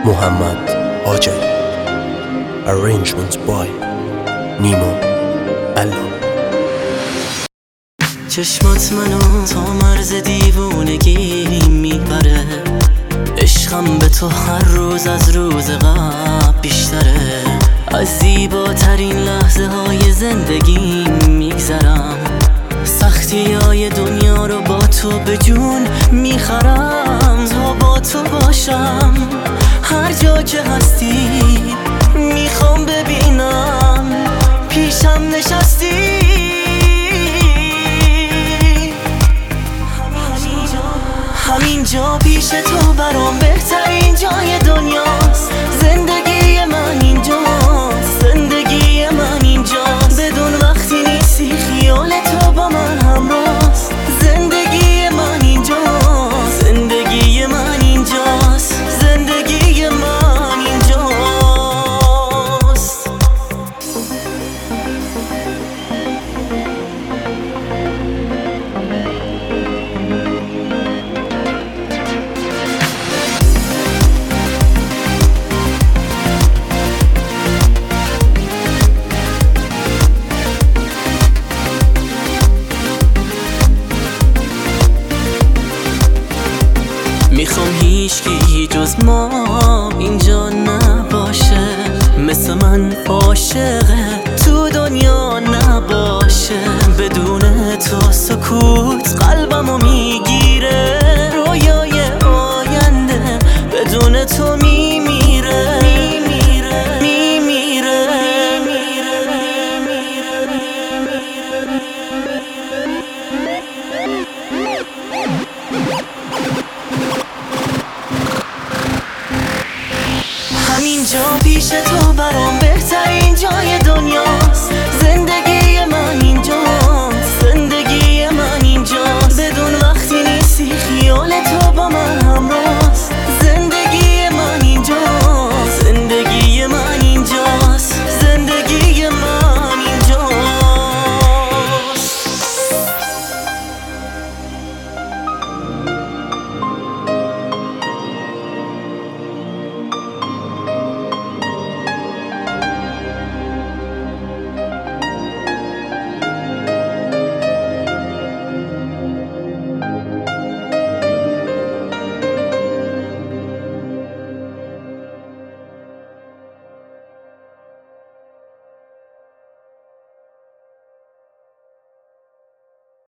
محمد حاجی. Arrangement by نیمو الله. چشمات منو تا مرز دیوونگی میبره، عشقم به تو هر روز از روز قبل بیشتره. از زیباترین لحظه های زندگی میگذرم، سختی های دنیا رو با تو به جون میخرم. تا با تو باشم هر جا که هستی، میخوام ببینم پیشم نشستی. همینجا پیش تو برام بهترین جای دنیاست. زندگی من اینجاست، زندگی من اینجاست. بدون وقتی نیستی خیال تو با من همراست. زندگی من اینجاست، زندگی من اینجاست، زندگی من اینجاست. میخوام هیچکی جز ما اینجا نباشه، مثل من عاشقه تو دنیا نباشه. بدون تو سکوت قلبمو میگیره، رویای آینده بدون تو میمیره. همینجا پیش تو برام بهترین جای دنیاست. زندگی